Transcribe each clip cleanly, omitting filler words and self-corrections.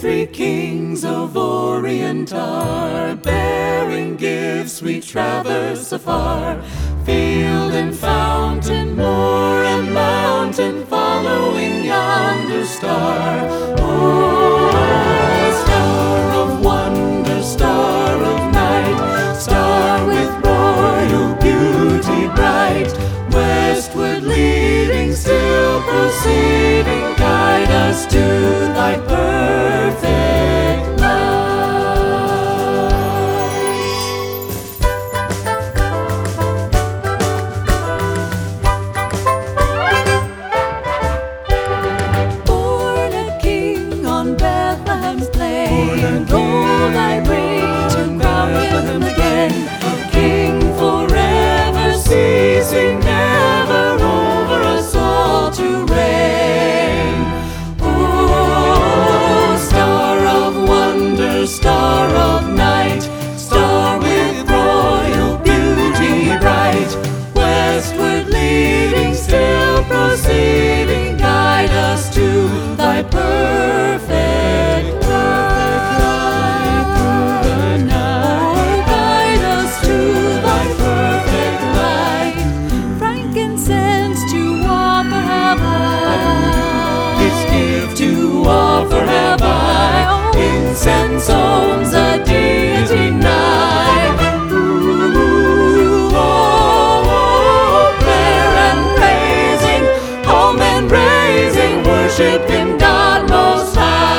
three kings of Orient are, bearing gifts we traverse afar, field and fountain, moor and mountain, following yonder star. Oh, star of wonder, star of night, star with royal beauty bright, westward leading, still proceeding, guide us to thy perfect light. Born a king on Bethlehem's plain, gold I bring to crown him again, King forever, ceasing never, over us all to reign. Oh, star of wonder, star of night, star with royal beauty bright, westward leading, still proceeding, guide us to thy perfect light through the night. Oh, guide us to thy perfect light. Frankincense to offer have I, this gift to offer have I. Incense owns a deity nigh. Ooh, oh, prayer and praising, home and raising, worship in God most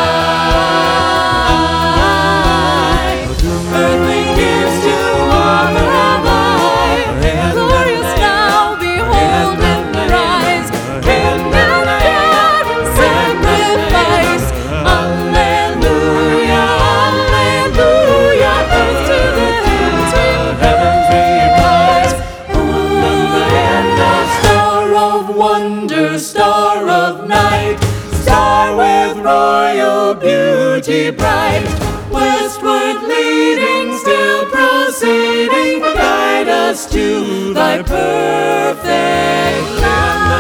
high. Earthly gifts to offer have I, glorious now, behold him rise, King and God in sacrifice. Alleluia, alleluia, earth to the heavens rise. And the star of wonder, star of night, star with royal beauty bright, westward leading, still proceeding, guide us to thy perfect light.